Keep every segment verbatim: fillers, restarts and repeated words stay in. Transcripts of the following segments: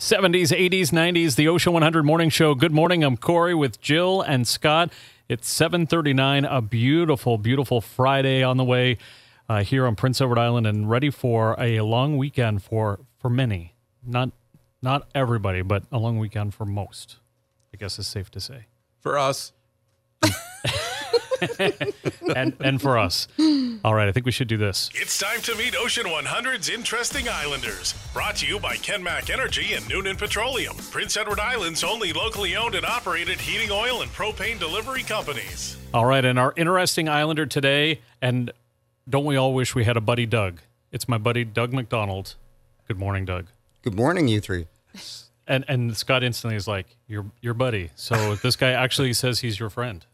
seventies, eighties, nineties, the Ocean one hundred Morning Show. Good morning. I'm Corey with Jill and Scott. It's seven thirty-nine, a beautiful, beautiful Friday on the way uh, here on Prince Edward Island, and ready for a long weekend for, for many. Not not everybody, but a long weekend for most, I guess is safe to say. For us. and and for us. All right, I think we should do this. It's time to meet Ocean one hundred's interesting islanders. Brought to you by Kenmac Energy and Noonan Petroleum, Prince Edward Island's only locally owned and operated heating oil and propane delivery companies. All right, and our interesting islander today, and don't we all wish we had a buddy Doug? It's my buddy Doug McDonald. Good morning, Doug. Good morning, you three. And and Scott instantly is like, your your buddy. So this guy actually says he's your friend.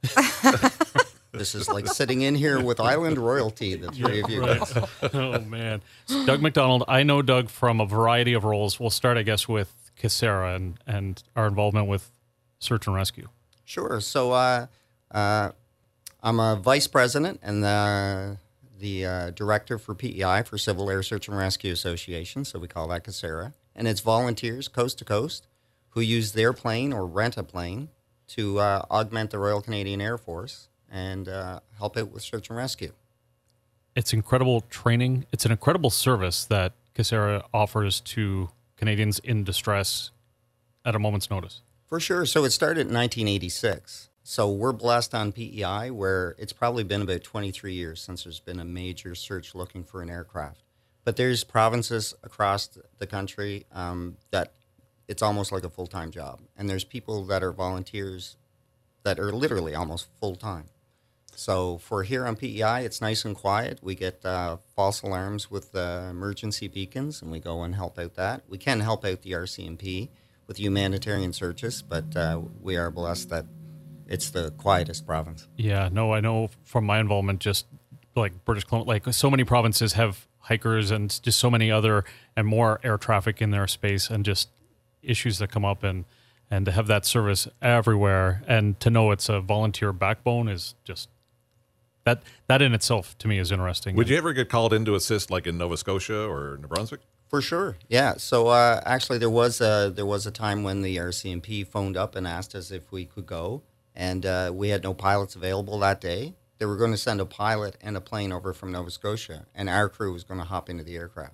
This is like sitting in here with island royalty, the three of you guys. Oh, man. Doug McDonald, I know Doug from a variety of roles. We'll start, I guess, with Casera and, and our involvement with search and rescue. Sure. So uh, uh, I'm a vice president and the, the uh, director for P E I, for Civil Air Search and Rescue Association, so we call that Casera. And it's volunteers coast to coast who use their plane or rent a plane to uh, augment the Royal Canadian Air Force and uh, help out with search and rescue. It's incredible training. It's an incredible service that Casera offers to Canadians in distress at a moment's notice. For sure. So it started in nineteen eighty-six. So we're blessed on P E I where it's probably been about twenty-three years since there's been a major search looking for an aircraft. But there's provinces across the country um, that it's almost like a full-time job. And there's people that are volunteers that are literally almost full-time. So for here on P E I, it's nice and quiet. We get uh, false alarms with uh, emergency beacons, and we go and help out that. We can help out the R C M P with humanitarian searches, but uh, we are blessed that it's the quietest province. Yeah, no, I know from my involvement, just like British Columbia, like so many provinces have hikers and just so many other and more air traffic in their space and just issues that come up, and and to have that service everywhere and to know it's a volunteer backbone is just that that in itself to me is interesting. Would you ever get called in to assist like in Nova Scotia or New Brunswick? For sure, yeah. So uh, actually, there was a there was a time when the R C M P phoned up and asked us if we could go, and uh, we had no pilots available that day. They were going to send a pilot and a plane over from Nova Scotia, and our crew was going to hop into the aircraft.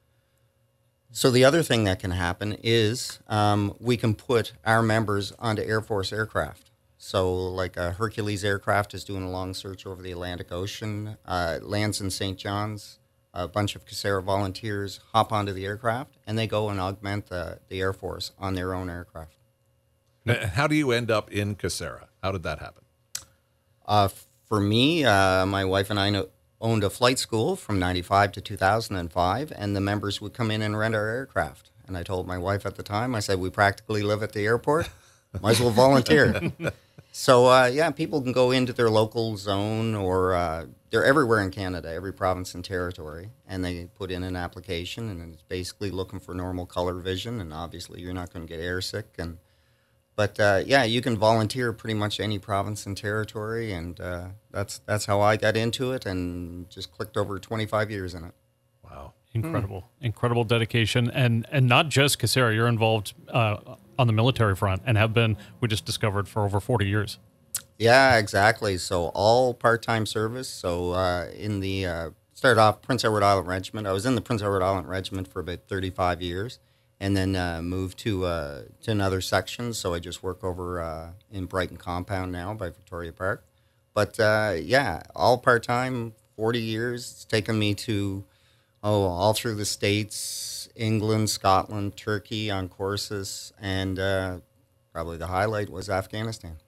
So the other thing that can happen is um, we can put our members onto Air Force aircraft. So like a Hercules aircraft is doing a long search over the Atlantic Ocean, uh, lands in Saint John's, a bunch of Casera volunteers hop onto the aircraft, and they go and augment the, the Air Force on their own aircraft. Now, how do you end up in Casera? How did that happen? Uh, for me, uh, my wife and I know, owned a flight school from ninety-five to two thousand five, and the members would come in and rent our aircraft. And I told my wife at the time, I said, we practically live at the airport. Might as well volunteer. So, uh, yeah, people can go into their local zone, or uh, they're everywhere in Canada, every province and territory, and they put in an application, and it's basically looking for normal color vision, and obviously you're not going to get airsick. And But, uh, yeah, you can volunteer pretty much any province and territory, and uh, that's that's how I got into it and just clicked over twenty-five years in it. Wow. Incredible. Hmm. Incredible dedication. And and not just Casera, you're involved uh, on the military front and have been, we just discovered, for over forty years. Yeah, exactly. So all part-time service. So uh, in the, uh, started off Prince Edward Island Regiment. I was in the Prince Edward Island Regiment for about thirty-five years. And then uh, moved to uh, to another section, so I just work over uh, in Brighton Compound now by Victoria Park. But uh, yeah, all part-time, forty years. It's taken me to, oh, all through the States, England, Scotland, Turkey on courses, and uh, probably the highlight was Afghanistan.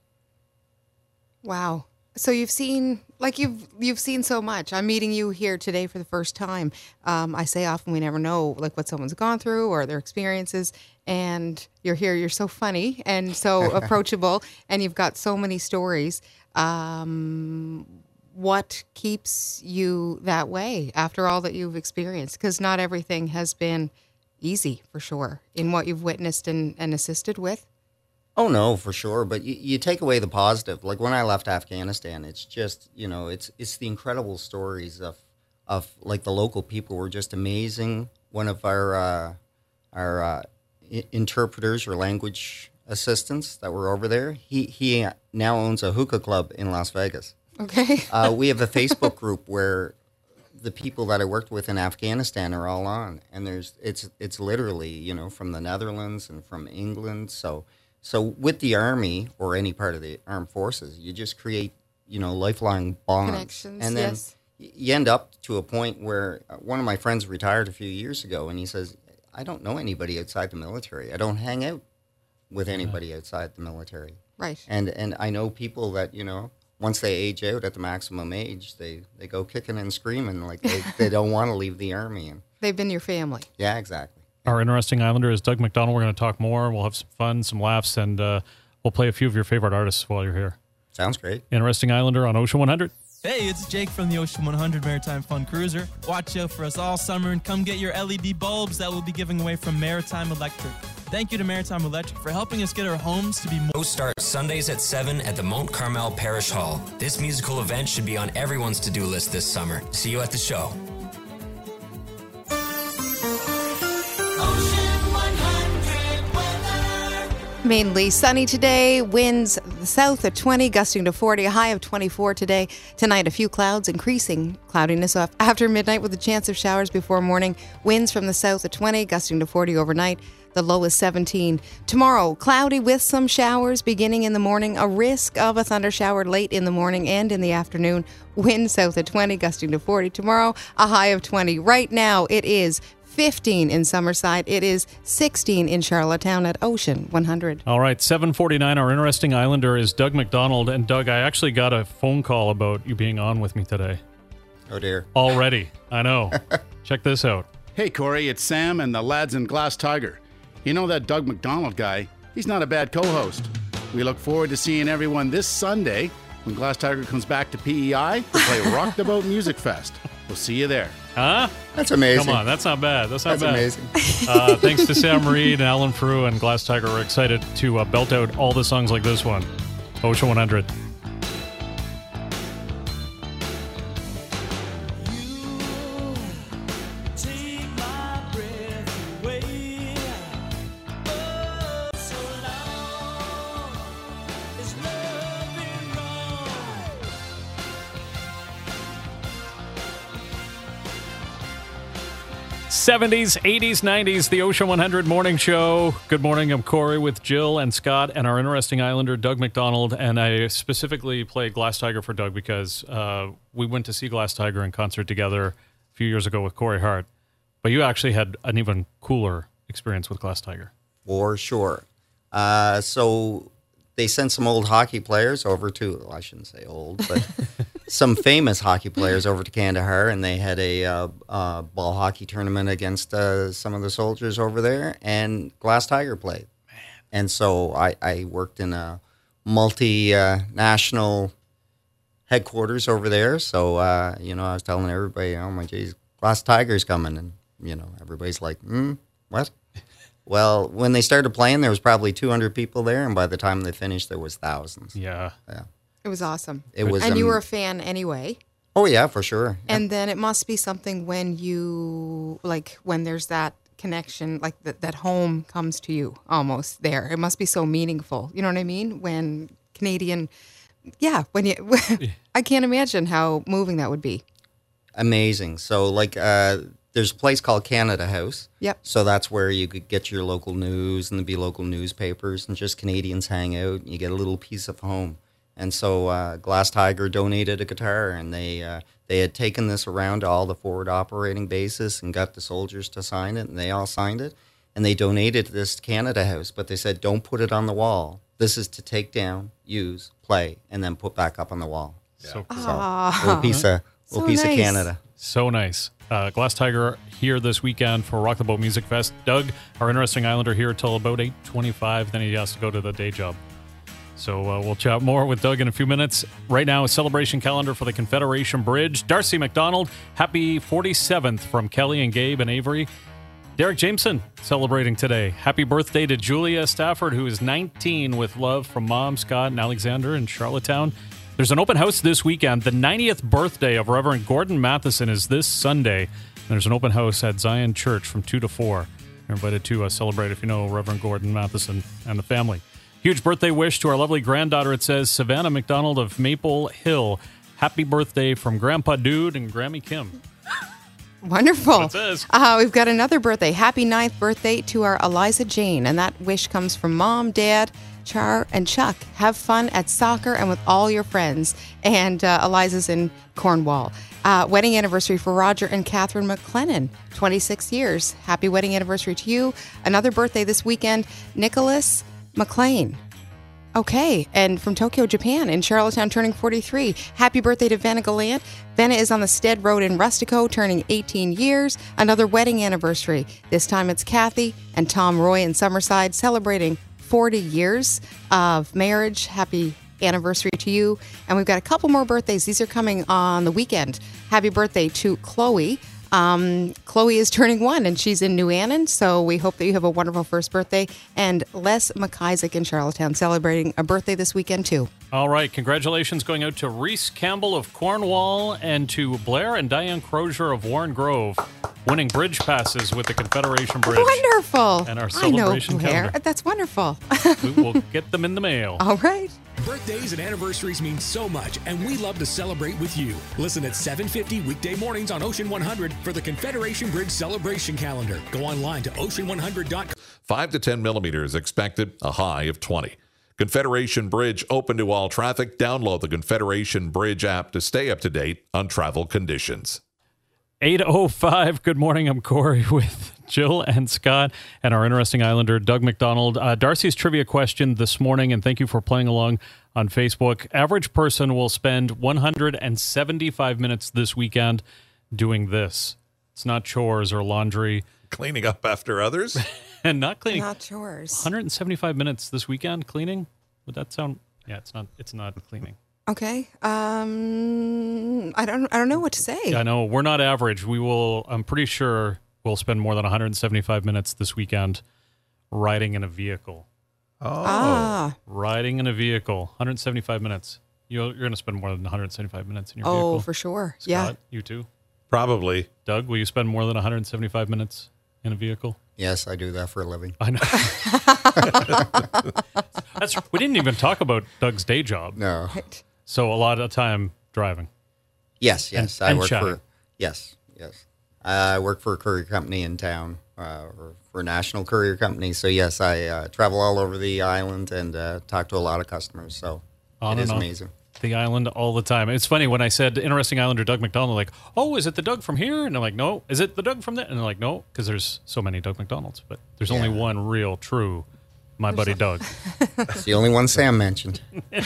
Wow. So you've seen, like you've you've seen so much. I'm meeting you here today for the first time. Um, I say often we never know like what someone's gone through or their experiences, and you're here. You're so funny and so approachable, and you've got so many stories. Um, what keeps you that way after all that you've experienced? Because not everything has been easy, for sure, in what you've witnessed and, and assisted with. Oh, no, for sure. But you, you take away the positive. Like when I left Afghanistan, it's just, you know, it's it's the incredible stories of, of like the local people were just amazing. One of our, uh, our uh, I- interpreters or language assistants that were over there. He he now owns a hookah club in Las Vegas. Okay. Uh, we have a Facebook group where the people that I worked with in Afghanistan are all on, and there's it's it's literally, you know, from the Netherlands and from England. So so with the Army or any part of the armed forces, you just create, you know, lifelong bonds. Connections, and then yes. y- you end up to a point where uh, one of my friends retired a few years ago, and he says, I don't know anybody outside the military. I don't hang out with anybody outside the military. Right. And and I know people that, you know, once they age out at the maximum age, they, they go kicking and screaming like they, they don't want to leave the Army. And They've been your family. yeah, exactly. Our interesting Islander is Doug McDonald. We're going to talk more. We'll have some fun, some laughs, and uh, we'll play a few of your favorite artists while you're here. Sounds great. Interesting Islander on Ocean one hundred. Hey, it's Jake from the Ocean one hundred Maritime Fun Cruiser. Watch out for us all summer and come get your L E D bulbs that we'll be giving away from Maritime Electric. Thank you to Maritime Electric for helping us get our homes to be more... Show starts Sundays at seven at the Mount Carmel Parish Hall. This musical event should be on everyone's to-do list this summer. See you at the show. Mainly sunny today. Winds south at twenty, gusting to forty. A high of twenty-four today. Tonight, a few clouds, increasing cloudiness off after midnight with a chance of showers before morning. Winds from the south at twenty, gusting to forty overnight. The low is seventeen. Tomorrow, cloudy with some showers beginning in the morning. A risk of a thunder shower late in the morning and in the afternoon. Wind south at twenty, gusting to forty. Tomorrow, a high of twenty. Right now, it is fifteen in Summerside. It is sixteen in Charlottetown at Ocean one hundred. All right, seven forty-nine. Our interesting Islander is Doug McDonald. And Doug, I actually got a phone call about you being on with me today. Oh, dear. Already. I know. Check this out. Hey, Corey, it's Sam and the lads in Glass Tiger. You know that Doug McDonald guy? He's not a bad co-host. We look forward to seeing everyone this Sunday when Glass Tiger comes back to P E I to play Rock the Boat Music Fest. We'll see you there. Huh? That's amazing. Come on, that's not bad. That's not That's bad. amazing. Uh, thanks to Sam Reed and Alan Frew and Glass Tiger. We're excited to uh, belt out all the songs like this one. Ocean one hundred. seventies, eighties, nineties, the Ocean one hundred Morning Show. Good morning. I'm Corey with Jill and Scott and our interesting Islander, Doug McDonald. And I specifically played Glass Tiger for Doug because uh, we went to see Glass Tiger in concert together a few years ago with Corey Hart. But you actually had an even cooler experience with Glass Tiger. For sure. Uh, so they sent some old hockey players over to, well, I shouldn't say old, but some famous hockey players over to Kandahar, and they had a uh, uh, ball hockey tournament against uh, some of the soldiers over there, and Glass Tiger played. Man. And so I, I worked in a multi-national uh, headquarters over there, so, uh, you know, I was telling everybody, oh, my geez, Glass Tiger's coming, and, you know, everybody's like, hmm, what? Well, when they started playing, there was probably two hundred people there, and by the time they finished, there was thousands. Yeah. Yeah. It was awesome. It was, and you um, were a fan anyway. Oh, yeah, for sure. And then it must be something when you, like, when there's that connection, like that, that home comes to you almost there. It must be so meaningful. You know what I mean? When Canadian, yeah, when you, I can't imagine how moving that would be. Amazing. So, like, uh, there's a place called Canada House. Yep. So that's where you could get your local news, and there'd be local newspapers, and just Canadians hang out, and you get a little piece of home. And so uh, Glass Tiger donated a guitar, and they uh, they had taken this around to all the forward operating bases and got the soldiers to sign it, and they all signed it. And they donated this to Canada House, but they said, don't put it on the wall. This is to take down, use, play, and then put back up on the wall. So So, little piece of, little So piece nice. of Canada. So nice. Uh, Glass Tiger here this weekend for Rock the Boat Music Fest. Doug, our interesting Islander, here till about eight twenty-five. Then he has to go to the day job. So uh, we'll chat more with Doug in a few minutes. Right now, a celebration calendar for the Confederation Bridge. Darcy McDonald, happy forty-seventh from Kelly and Gabe and Avery. Derek Jameson celebrating today. Happy birthday to Julia Stafford, who is nineteen, with love from Mom, Scott, and Alexander in Charlottetown. There's an open house this weekend. The ninetieth birthday of Reverend Gordon Matheson is this Sunday. There's an open house at Zion Church from two to four. You're invited to uh, celebrate if you know Reverend Gordon Matheson and the family. Huge birthday wish to our lovely granddaughter. It says, Savannah McDonald of Maple Hill. Happy birthday from Grandpa Dude and Grammy Kim. Wonderful. That's it. Uh, we've got another birthday. Happy ninth birthday to our Eliza Jane. And that wish comes from Mom, Dad, Char, and Chuck. Have fun at soccer and with all your friends. And uh, Eliza's in Cornwall. Uh, wedding anniversary for Roger and Catherine McLennan. twenty-six years. Happy wedding anniversary to you. Another birthday this weekend. Nicholas McLean. Okay, and from Tokyo, Japan, in Charlottetown, turning forty-three. Happy birthday to Vanna Gallant. Vanna is on the Stead Road in Rustico, turning eighteen years. Another wedding anniversary. This time it's Kathy and Tom Roy in Summerside, celebrating forty years of marriage. Happy anniversary to you. And we've got a couple more birthdays. These are coming on the weekend. Happy birthday to Chloe. Um, Chloe is turning one, and she's in New Annan, so we hope that you have a wonderful first birthday. And Les McIsaac in Charlottetown celebrating a birthday this weekend, too. All right. Congratulations going out to Reese Campbell of Cornwall and to Blair and Diane Crozier of Warren Grove, winning bridge passes with the Confederation Bridge. Wonderful. And our celebration I know, Blair. calendar. That's wonderful. We will get them in the mail. All right. Birthdays and anniversaries mean so much, and we love to celebrate with you. Listen at seven fifty weekday mornings on Ocean one hundred for the Confederation Bridge celebration calendar. Go online to ocean one hundred dot com. Five to ten millimeters expected, a high of twenty. Confederation Bridge open to all traffic. Download the Confederation Bridge app to stay up to date on travel conditions. eight oh five. Good morning. I'm Corey with Jill and Scott and our interesting Islander, Doug McDonald. Uh, Darcy's trivia question this morning, and thank you for playing along on Facebook. Average person will spend one hundred seventy-five minutes this weekend doing this. It's not chores or laundry. Cleaning up after others? And not cleaning. Not chores. one hundred seventy-five minutes this weekend cleaning? Would that sound? Yeah, it's not. It's not cleaning. Okay. Um, I don't. I don't know what to say. Yeah, I know we're not average. We will. I'm pretty sure we'll spend more than one hundred seventy-five minutes this weekend riding in a vehicle. Oh. Ah. Riding in a vehicle, one hundred seventy-five minutes. You're, you're going to spend more than one hundred seventy-five minutes in your vehicle. Oh, for sure. Scott, Yeah. you too. Probably. Doug, will you spend more than one hundred seventy-five minutes in a vehicle? Yes, I do that for a living. I know. That's. We didn't even talk about Doug's day job. No. Right. So a lot of time driving. Yes, yes. And- I and work chatting. for. Yes, yes. I work for a courier company in town, uh, or for a national courier company. So yes, I uh, travel all over the island and uh, talk to a lot of customers. So On it and is off amazing. the island all the time. It's funny when I said interesting Islander Doug McDonald, like, oh, is it the Doug from here? And I'm like, no. Is it the Doug from there? And they're like, no, because there's so many Doug McDonalds, but there's only Yeah. one real, true, my buddy Doug. It's the only one Sam mentioned.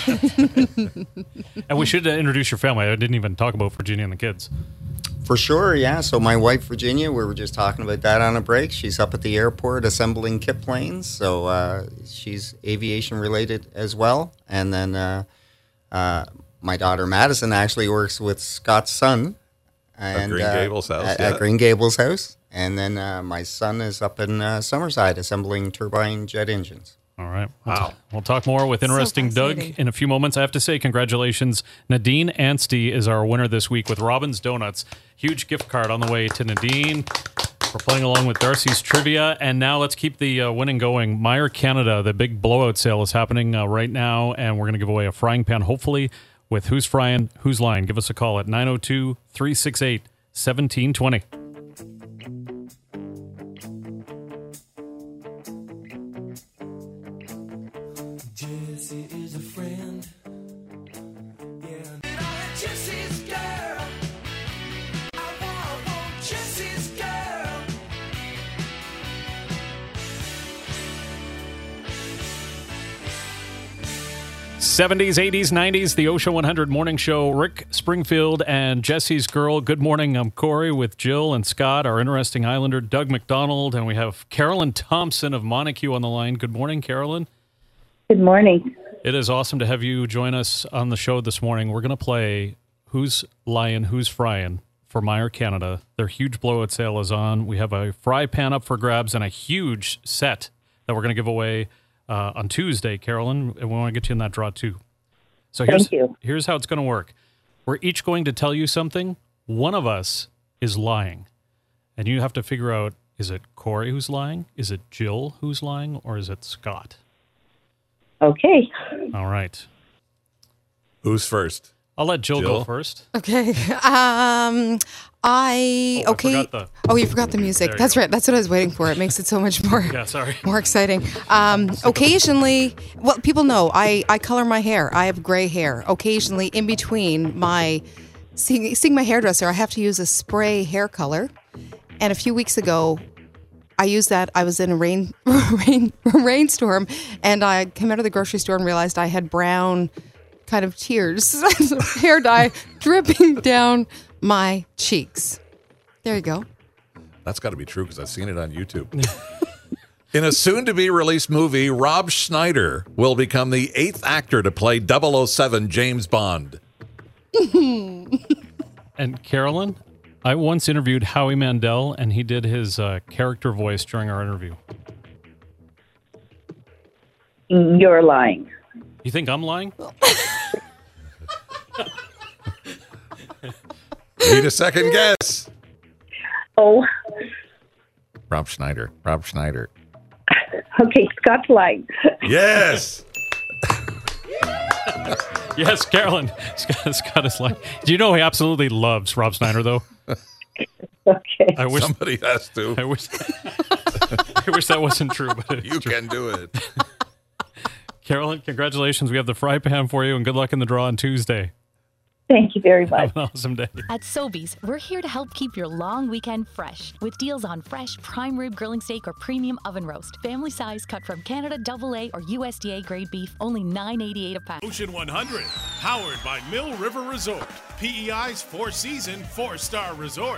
And we should uh, introduce your family. I didn't even talk about Virginia and the kids. For sure, yeah. So my wife, Virginia, we were just talking about that on a break. She's up at the airport assembling kit planes. So uh, she's aviation related as well. And then uh, uh, my daughter, Madison, actually works with Scott's son. And, Green uh, Gables house, At, yeah. at Green Gables house. And then uh, my son is up in uh, Summerside assembling turbine jet engines. All right. We'll, Wow. t- we'll talk more with interesting Doug fascinating. in a few moments. I have to say congratulations. Nadine Anstey is our winner this week with Robin's Donuts. Huge gift card on the way to Nadine. We're playing along with Darcy's trivia. And now let's keep the uh, winning going. Meyer Canada, the big blowout sale is happening uh, right now. And we're going to give away a frying pan, hopefully, with Who's Frying, Who's Lying. Give us a call at nine oh two, three six eight, one seven two zero. Jessie is a friend. Yeah. Jessie's girl. I want, want Jessie's girl. seventies, eighties, nineties, the Ocean one hundred Morning Show. Rick Springfield and Jesse's Girl. Good morning. I'm Corey with Jill and Scott, our interesting Islander, Doug McDonald, and we have Carolyn Thompson of Montague on the line. Good morning, Carolyn. Good morning. It is awesome to have you join us on the show this morning. We're going to play Who's Lying, Who's Frying for Meyer Canada. Their huge blowout sale is on. We have a fry pan up for grabs and a huge set that we're going to give away uh, on Tuesday, Carolyn, and we want to get you in that draw too. So here's, Thank you. here's how it's going to work. We're each going to tell you something. One of us is lying, and you have to figure out, is Is it Corey who's lying? Is it Jill who's lying? Or is it Scott? Okay. All right. Who's first? I'll let Jill, Jill? go first. Okay. Um, I Oh, I okay. forgot the- oh, you forgot the music. There you That's go. right. That's what I was waiting for. It makes it so much more. Yeah, sorry. More exciting. Um, occasionally, well, people know I, I color my hair. I have gray hair. Occasionally, in between my seeing, seeing my hairdresser, I have to use a spray hair color. And a few weeks ago, I used that. I was in a rain, rain rainstorm, and I came out of the grocery store and realized I had brown kind of tears, hair dye dripping down my cheeks. There you go. That's got to be true because I've seen it on YouTube. In a soon-to-be-released movie, Rob Schneider will become the eighth actor to play double oh seven James Bond. And Carolyn, I once interviewed Howie Mandel, and he did his uh, character voice during our interview. You're lying. You think I'm lying? Need a second guess. Oh, Rob Schneider. Rob Schneider. okay. Scott's lying. Yes. Yes, Carolyn. Scott, Scott is lying. Do you know he absolutely loves Rob Schneider, though? Okay. I wish Somebody has to. I wish. I wish that wasn't true, but it's You true. can do it. Carolyn, congratulations. We have the fry pan for you, and good luck in the draw on Tuesday. Thank you very much. Have an awesome day. At Sobeys, we're here to help keep your long weekend fresh with deals on fresh prime rib grilling steak or premium oven roast. Family size cut from Canada double A or U S D A grade beef, only nine eighty-eight a pound. Ocean one hundred, powered by Mill River Resort, P E I's four-season, four-star resort.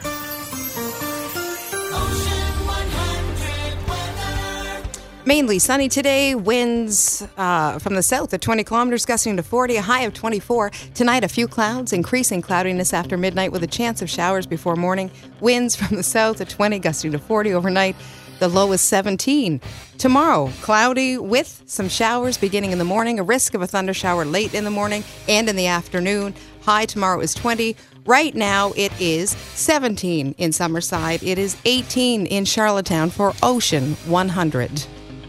Mainly sunny today. Winds uh, from the south at twenty kilometers, gusting to forty, a high of twenty-four. Tonight, a few clouds, increasing cloudiness after midnight with a chance of showers before morning. Winds from the south at twenty, gusting to forty overnight. The low is seventeen. Tomorrow, cloudy with some showers beginning in the morning, a risk of a thunder shower late in the morning and in the afternoon. High tomorrow is twenty. Right now, it is seventeen in Summerside. It is eighteen in Charlottetown for Ocean one hundred.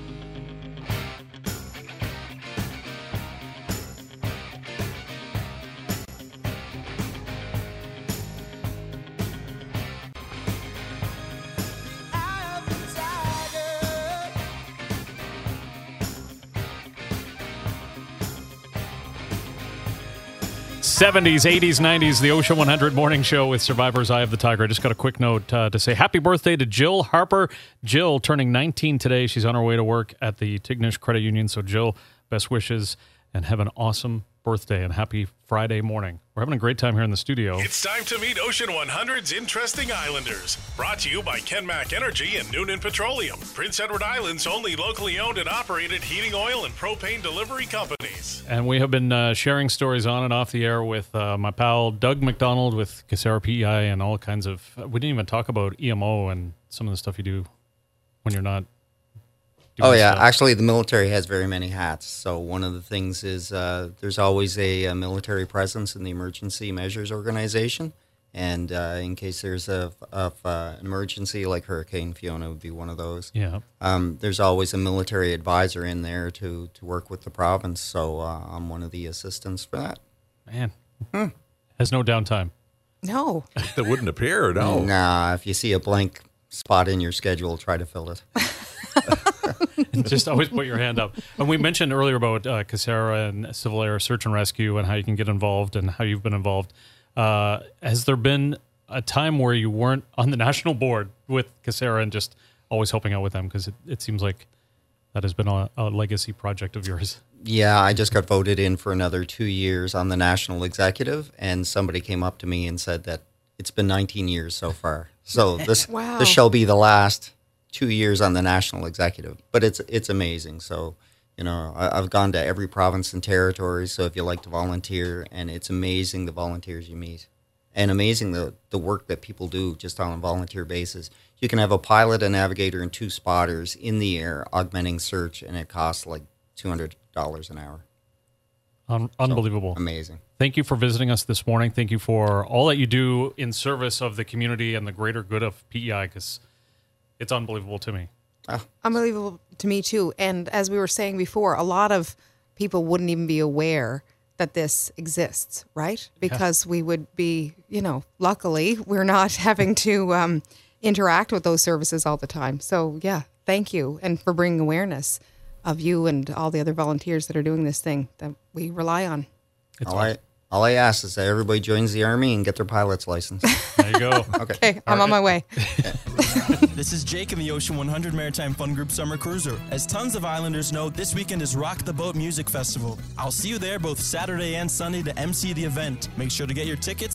seventies, eighties, nineties, the Ocean one hundred morning show with Survivor's Eye of the Tiger. I just got a quick note uh, to say happy birthday to Jill Harper. Jill turning nineteen today. She's on her way to work at the Tignish Credit Union. So, Jill, best wishes and have an awesome birthday and happy Friday morning. We're having a great time here in the studio. It's time to meet Ocean one hundred's interesting islanders. Brought to you by Kenmac Energy and Noonan Petroleum, Prince Edward Island's only locally owned and operated heating oil and propane delivery companies. And we have been uh, sharing stories on and off the air with uh, my pal Doug McDonald with Casera P E I and all kinds of... We didn't even talk about E M O and some of the stuff you do when you're not... Oh, yeah. stuff. Actually, the military has very many hats. So one of the things is uh, there's always a, a military presence in the Emergency Measures Organization. And uh, in case there's a, a, a emergency, like Hurricane Fiona would be one of those. Yeah. Um, there's always a military advisor in there to, to work with the province. So uh, I'm one of the assistants for that. Man. Hmm. Has no downtime. No. That wouldn't appear, no. Nah, if you see a blank spot in your schedule, try to fill it. Just always put your hand up. And we mentioned earlier about uh, Casera and Civil Air Search and Rescue and how you can get involved and how you've been involved. Uh, has there been a time where you weren't on the national board with Casera and just always helping out with them? Because it, it seems like that has been a, a legacy project of yours. Yeah, I just got voted in for another two years on the national executive, and somebody came up to me and said that it's been nineteen years so far. So this Wow. this shall be the last two years on the national executive. But it's it's amazing. So, you know, I, I've gone to every province and territory. So if you like to volunteer, and it's amazing the volunteers you meet, and amazing the, the work that people do just on a volunteer basis. You can have a pilot, a navigator, and two spotters in the air augmenting search, and it costs like two hundred dollars an hour. Un- unbelievable. So, amazing. Thank you for visiting us this morning. Thank you for all that you do in service of the community and the greater good of P E I, because It's unbelievable to me. Unbelievable to me too. And as we were saying before, a lot of people wouldn't even be aware that this exists, right? Because we would be, you know, luckily we're not having to um, interact with those services all the time. So yeah, thank you. And for bringing awareness of you and all the other volunteers that are doing this thing that we rely on. It's all, I, all I ask is that everybody joins the Army and get their pilot's license. There you go. Okay. Okay, I'm on my way. This is Jake in the Ocean one hundred Maritime Fun Group Summer Cruiser. As tons of Islanders know, this weekend is Rock the Boat Music Festival. I'll see you there both Saturday and Sunday to emcee the event. Make sure to get your tickets